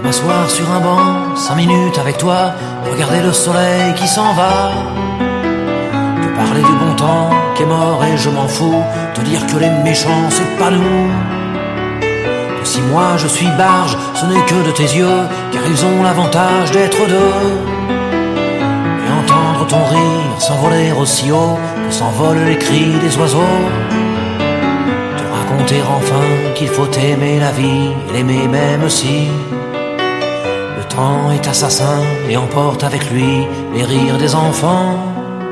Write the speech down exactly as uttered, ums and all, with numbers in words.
m'asseoir sur un banc, cinq minutes avec toi, regarder le soleil qui s'en va, te parler du bon temps qui est mort et je m'en fous, te dire que les méchants c'est pas nous, que si moi je suis barge, ce n'est que de tes yeux, car ils ont l'avantage d'être deux, et entendre ton rire s'envoler aussi haut que s'envolent les cris des oiseaux, te raconter enfin qu'il faut aimer la vie et l'aimer même si le temps est assassin et emporte avec lui les rires des enfants.